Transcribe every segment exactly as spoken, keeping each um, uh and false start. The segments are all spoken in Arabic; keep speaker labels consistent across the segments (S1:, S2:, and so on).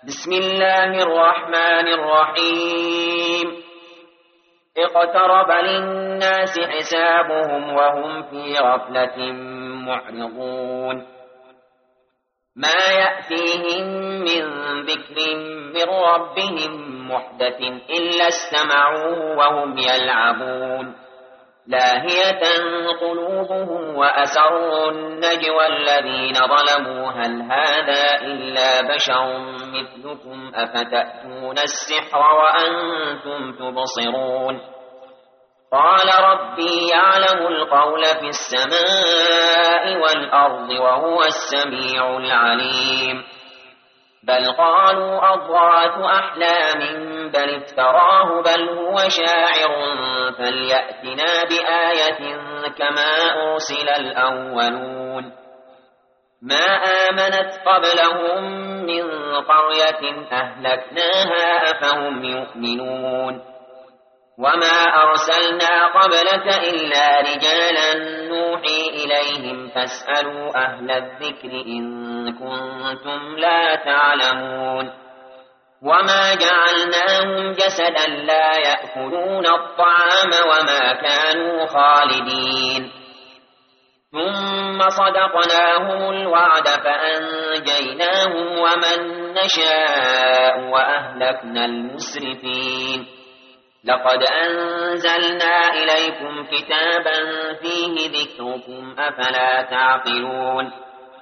S1: بسم الله الرحمن الرحيم اقترب للناس حسابهم وهم في غفلة معرضون ما يأتيهم من ذكر من ربهم محدث إلا استمعوه وهم يلعبون لاهية قلوبهم وأسروا النجوى الذين ظلموا هل هذا إلا بشر مثلكم أفتأتون السحر وأنتم تبصرون قال ربي يعلم القول في السماء والأرض وهو السميع العليم بل قالوا أضغاث أحلام بل افتراه بل هو شاعر فليأتنا بآية كما أرسل الأولون ما آمنت قبلهم من قرية أهلكناها أفهم يؤمنون وما أرسلنا قبلك إلا رجالا نوحي إليهم فاسألوا أهل الذكر إن كنتم لا تعلمون وما جعلناهم جسدا لا يأكلون الطعام وما كانوا خالدين ثم صدقناهم الوعد فأنجيناهم ومن نشاء وأهلكنا المسرفين لقد أنزلنا إليكم كتابا فيه ذكركم أفلا تعقلون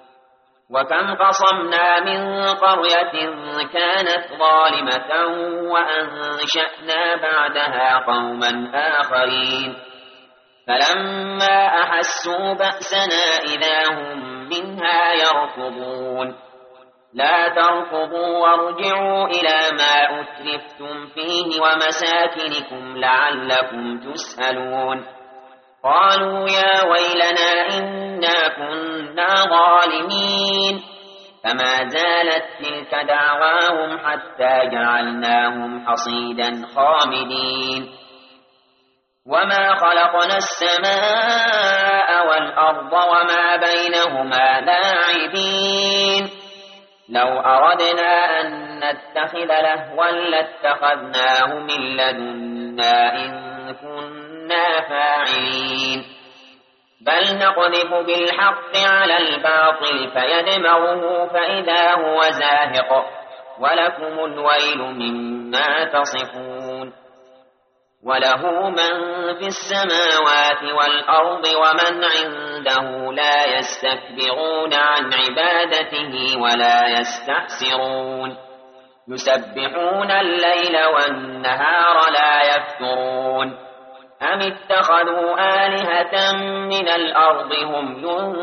S1: وكم قصمنا من قرية كانت ظالمة وأنشأنا بعدها قوما آخرين فلما أحسوا بأسنا إذا هم منها يركضون لا تركضوا وارجعوا إلى ما أترفتم فيه ومساكنكم لعلكم تسألون قالوا يا ويلنا إنا كنا ظالمين فما زالت تلك دعواهم حتى جعلناهم حصيدا خامدين وما خلقنا السماء والأرض وما بينهما لاعبين لو أردنا أن نتخذ لهوا لاتخذناه من لدنا إن كنا فاعلين بل نقذف بالحق على الباطل فيدمغه فإذا هو زاهق ولكم الويل مما تصفون وله من في السماوات والأرض ومن عنده لا يستكبرون عن عبادته ولا يستحسرون يسبحون الليل والنهار لا يفترون أم اتخذوا آلهة من الأرض هم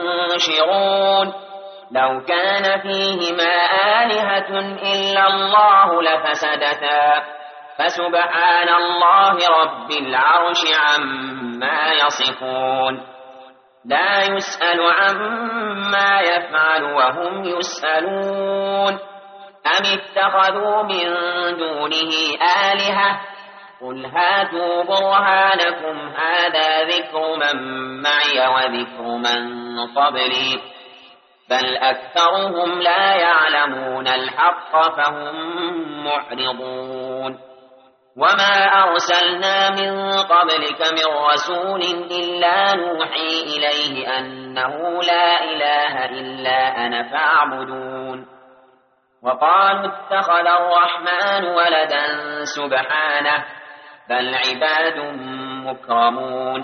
S1: ينشرون لو كان فيهما آلهة إلا الله لفسدتا فسبحان الله رب العرش عما يصفون لا يسأل عما يفعل وهم يسألون أم اتخذوا من دونه آلهة قل هاتوا برهانكم هذا ذكر من معي وذكر من قبلي بل أكثرهم لا يعلمون الحق فهم معرضون وما أرسلنا من قبلك من رسول إلا نوحي إليه أنه لا إله إلا أنا فاعبدون وقالوا اتخذ الرحمن ولدا سبحانه بل عباد مكرمون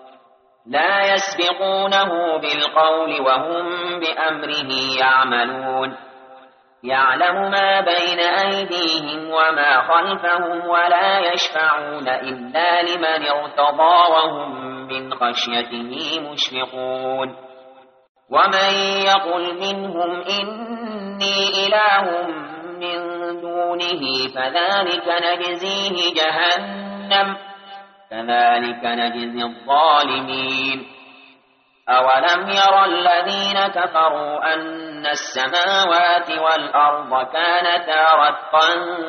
S1: لا يسبقونه بالقول وهم بأمره يعملون يعلم ما بين أيديهم وما خلفهم ولا يشفعون إلا لمن ارتضى وهم من خشيته مشفقون ومن يقل منهم إني إله من دونه فذلك نجزيه جهنم كذلك نجزي الظالمين أولم ير الذين كفروا أن السماوات والأرض كانتا رتقا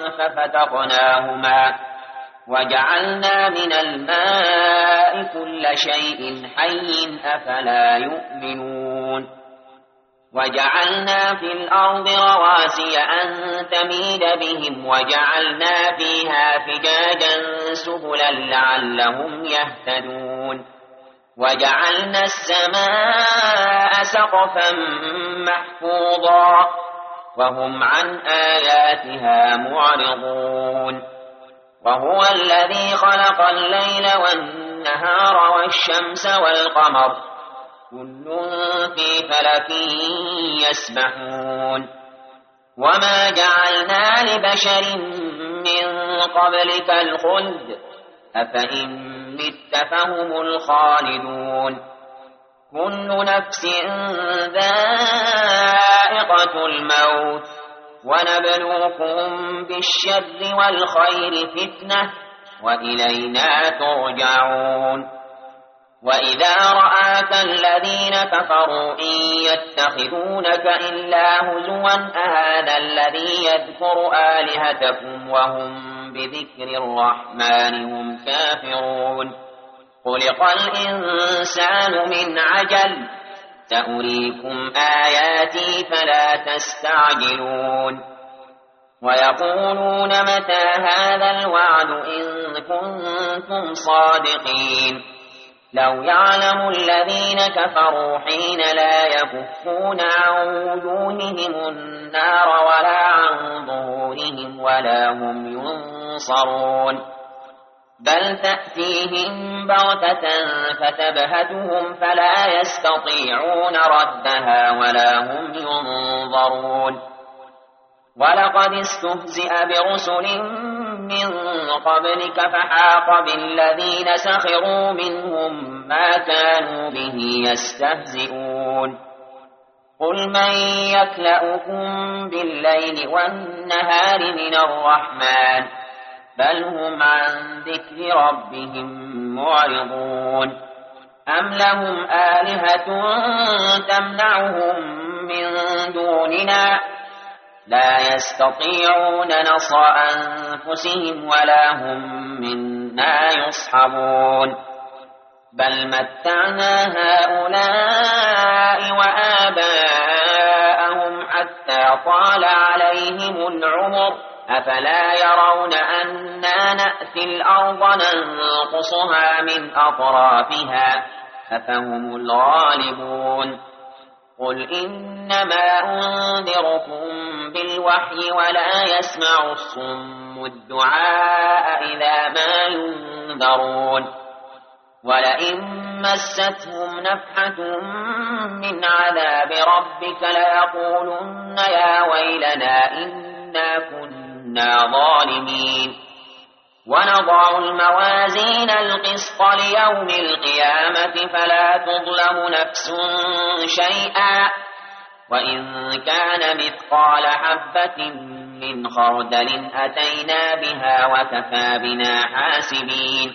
S1: ففتقناهما وجعلنا من الماء كل شيء حي أفلا يؤمنون وجعلنا في الأرض رواسي أن تميد بهم وجعلنا فيها فجاجا سبلا لعلهم يهتدون وجعلنا السماء سقفا محفوظا وهم عن آياتها معرضون وهو الذي خلق الليل والنهار والشمس والقمر كل في فلك يسبحون وما جعلنا لبشر من قبلك الخلد أفإن مت فهم الخالدون كل نفس ذائقة الموت ونبلوكم بالشر والخير فتنة وإلينا ترجعون وإذا رآك الذين كفروا إن يتخذونك إلا هزوا أهذا الذي يذكر آلهتكم وهم بذكر الرحمن هم كافرون خلق الإنسان من عجل سأريكم آياتي فلا تستعجلون ويقولون متى هذا الوعد إن كنتم صادقين لو يعلم الذين كفروا حين لا يكفون عن وجوههم النار ولا عن ظهورهم ولا هم ينصرون بل تأتيهم بغتة فتبهتهم فلا يستطيعون ردها ولا هم ينظرون ولقد استهزئ برسل من قبلك فحاق بالذين سخروا منهم ما كانوا به يستهزئون قل من يكلأكم بالليل والنهار من الرحمن بل هم عن ذكر ربهم معرضون أم لهم آلهة تمنعهم من دوننا لا يستطيعون نصر أنفسهم ولا هم منا يصحبون بل متعنا هؤلاء وآباءهم حتى طال عليهم العمر أفلا يرون أنا نأتي الأرض ننقصها من أطرافها أفهم الغالبون قل إنما أنذركم بالوحي ولا يسمع الصم الدعاء إذا ما ينذرون ولئن مستهم نفحة من عذاب ربك ليقولن يا ويلنا إنا كنا ظالمين ونضع الموازين القسط ليوم القيامة فلا تظلم نفس شيئا وإن كان مثقال حبة من خردل أتينا بها وكفى بنا حاسبين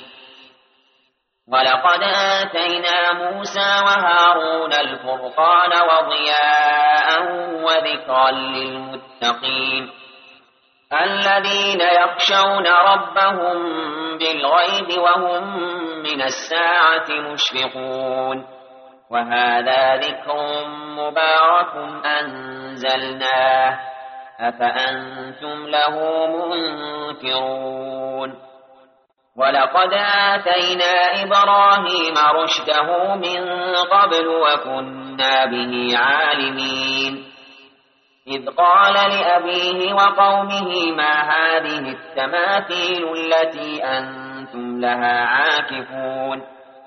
S1: ولقد آتينا موسى وهارون الفرقان وضياء وذكرا للمتقين الذين يخشون ربهم بالغيب وهم من الساعة مشفقون وهذا ذكر مبارك أنزلناه أفأنتم له منكرون ولقد آتينا إبراهيم رشده من قبل وكنا به عالمين إذ قال لأبيه وقومه ما هذه التماثيل التي أنتم لها عاكفون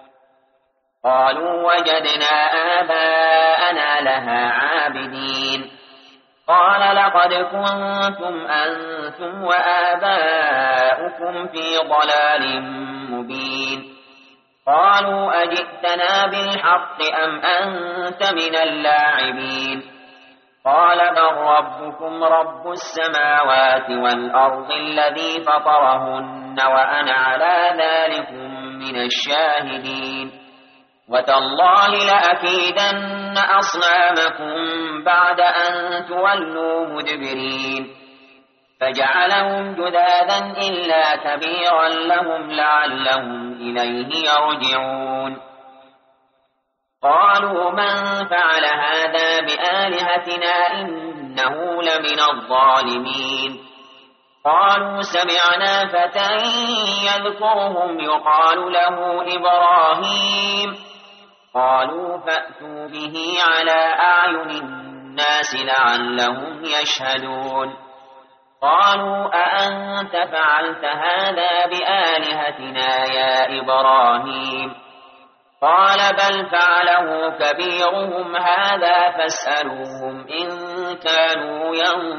S1: قالوا وجدنا آباءنا لها عابدين قال لقد كنتم أنتم وآباؤكم في ضلال مبين قالوا أجئتنا بالحق أم أنت من اللاعبين قال بل ربكم رب السماوات والأرض الذي فطرهن وأنا على ذلكم من الشاهدين وتالله لأكيدن أصنامكم بعد أن تولوا مدبرين فجعلهم جذاذا إلا كبيرا لهم لعلهم إليه يرجعون قالوا من فعل هذا بآلهتنا إنه لمن الظالمين قالوا سمعنا فتى يذكرهم يقال له إبراهيم قالوا فأتوا به على أعين الناس لعلهم يشهدون قالوا أأنت فعلت هذا بآلهتنا يا إبراهيم قال بل فعله كبيرهم هذا فاسألوهم إن كانوا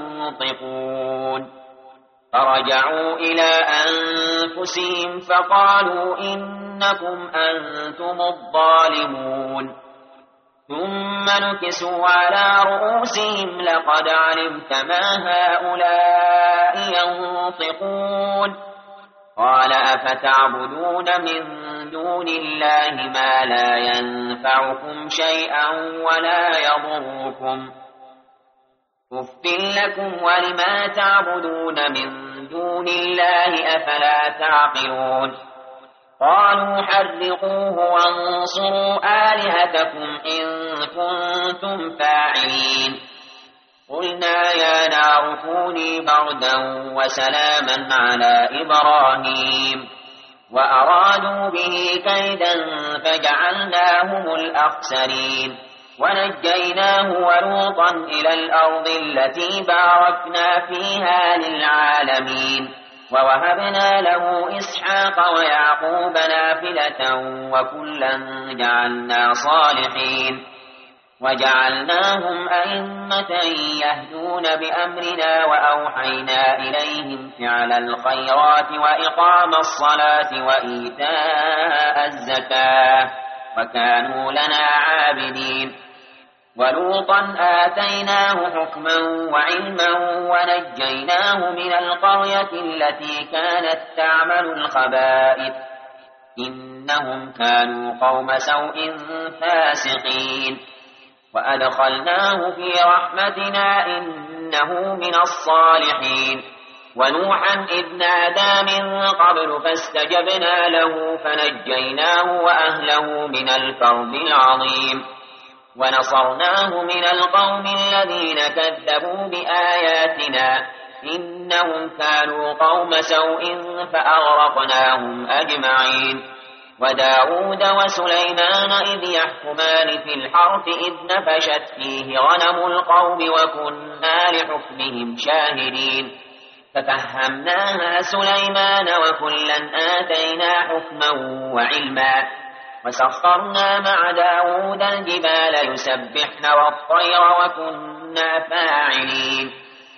S1: ينطقون فرجعوا إلى أنفسهم فقالوا إنكم أنتم الظالمون ثم نكسوا على رؤوسهم لقد علمت ما هؤلاء ينطقون قال أفتعبدون من دون الله ما لا ينفعكم شيئا ولا يضركم أف لكم ولما تعبدون من دون الله أفلا تعقلون قالوا حرقوه وانصروا آلهتكم إن كنتم فاعلين قلنا يا نار كوني بردا وسلاما على إبراهيم وأرادوا به كيدا فجعلناهم الأخسرين ونجيناه ولوطا إلى الأرض التي باركنا فيها للعالمين ووهبنا له إسحاق ويعقوب نافلة وكلا جعلنا صالحين وجعلناهم أئمة يهدون بأمرنا وأوحينا إليهم فعل الخيرات وإقام الصلاة وإيتاء الزكاة وكانوا لنا عابدين ولوطا آتيناه حكما وعلما ونجيناه من القرية التي كانت تعمل الخبائث إنهم كانوا قوم سوء فاسقين وأدخلناه في رحمتنا إنه من الصالحين ونوحا إذ نادى من قبل فاستجبنا له فنجيناه وأهله من الكرب العظيم ونصرناه من القوم الذين كذبوا بآياتنا إنهم كانوا قوم سوء فأغرقناهم أجمعين وداود وسليمان إذ يحكمان في الحرث إذ نفشت فيه غنم القوم وكنا لحكمهم شاهدين ففهمناها سليمان وكلا آتينا حكما وعلما وسخرنا مع داود الجبال يسبحن والطير وكنا فاعلين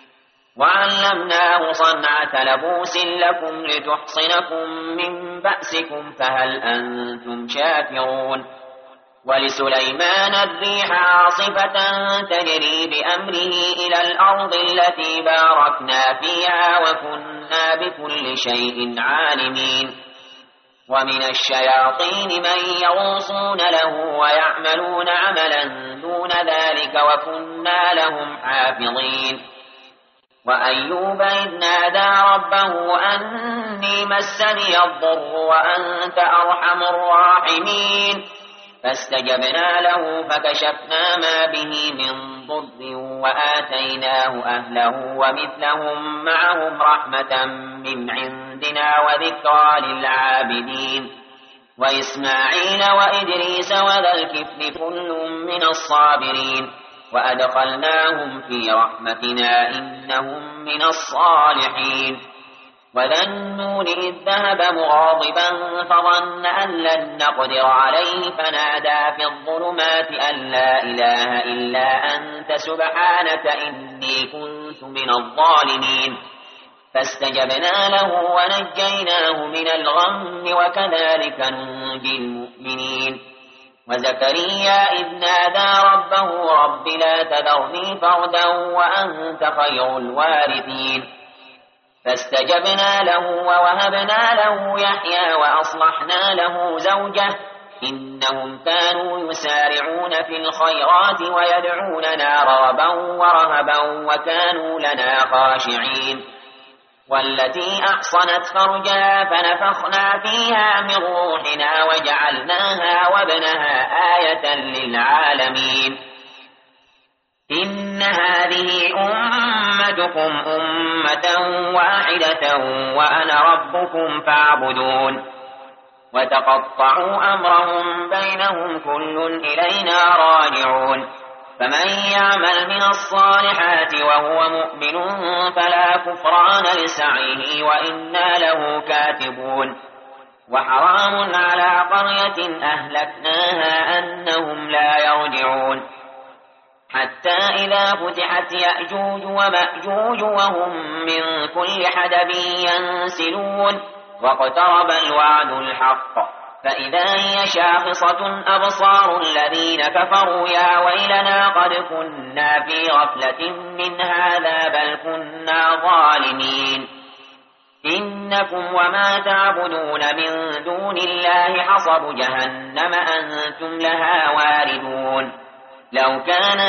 S1: وعلمناه صنعة لبوس لكم لتحصنكم من بأسكم فهل أنتم شاكرون ولسليمان الريح عاصفة تجري بأمره إلى الأرض التي باركنا فيها وكنا بكل شيء عالمين ومن الشياطين من يغوصون له ويعملون عملا دون ذلك وكنا لهم حافظين وأيوب إذ نادى ربه أني مسني الضر وأنت أرحم الراحمين فاستجبنا له فكشفنا ما به من ضر وآتيناه أهله ومثلهم معهم رحمة من عندنا وذكرى للعابدين وإسماعيل وإدريس وذا الكفل كل من الصابرين وأدخلناهم في رحمتنا إنهم من الصالحين وذا النون إذ ذهب مغاضبا فظن أن لن نقدر عليه فنادى في الظلمات أن لا إله إلا أنت سبحانك إني كنت من الظالمين فاستجبنا له ونجيناه من الغم وكذلك ننجي المؤمنين وزكريا إذ نادى ربه رب لا تذرني فردا وأنت خير الوارثين فاستجبنا له ووهبنا له يحيى وأصلحنا له زوجه إنهم كانوا يسارعون في الخيرات ويدعوننا رغبا ورهبا وكانوا لنا خاشعين والتي أحصنت فرجها فنفخنا فيها من روحنا وجعلناها وابنها آية للعالمين إن هذه أمتكم أمة واحدة وأنا ربكم فاعبدون وتقطعوا أمرهم بينهم كل إلينا راجعون فمن يعمل من الصالحات وهو مؤمن فلا كفران لسعيه وإنا له كاتبون وحرام على قرية أهلكناها أنهم لا يرجعون حتى إذا فتحت يأجوج ومأجوج وهم من كل حدب ينسلون واقترب الوعد الحق فإذا هي شاخصة أبصار الذين كفروا يا ويلنا قد كنا في غفلة من هذا بل كنا ظالمين إنكم وما تعبدون من دون الله حصب جهنم أنتم لها واردون لو كان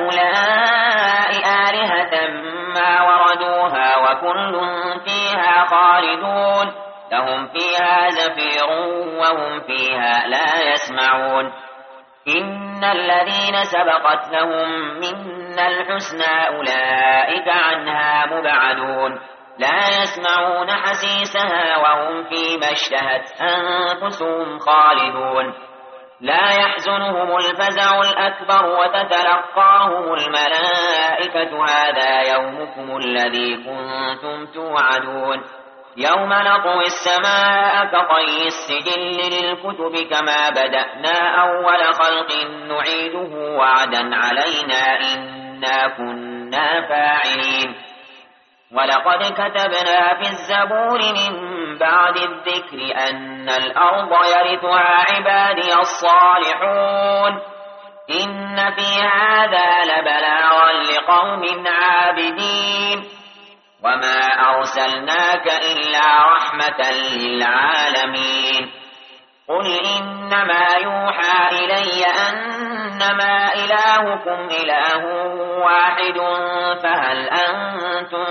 S1: هؤلاء آلهة ما وردوها وكل فيها خالدون لهم فيها زفير وهم فيها لا يسمعون إن الذين سبقت لهم منا الحسنى أولئك عنها مبعدون لا يسمعون حسيسها وهم فيما اشتهت أنفسهم خالدون لا يحزنهم الفزع الأكبر وتتلقاهم الملائكة هذا يومكم الذي كنتم توعدون يوم نطوي السماء كطي السجل للكتب كما بدأنا أول خلق نعيده وعدا علينا إنا كنا فاعلين ولقد كتبنا في الزبور من بعد الذكر أن الأرض يرثها عبادي الصالحون إن في هذا لبلاغا لقوم عابدين وما أرسلناك إلا رحمة للعالمين قل إنما يوحى إلي أنما إلهكم إله واحد فهل أنتم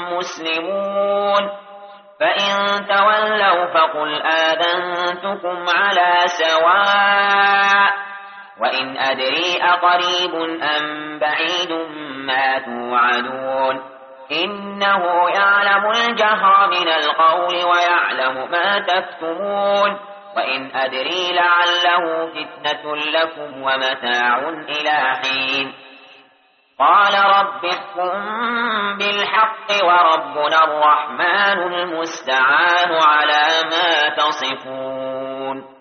S1: مسلمون فإن تولوا فقل آذنتكم على سواء وإن أدري أقريب أم بعيد ما توعدون إنه يعلم الجهر من القول ويعلم ما تكتمون وإن أدري لعله فتنة لكم ومتاع إلى حين قال رب احكم بالحق وربنا الرحمن المستعان على ما تصفون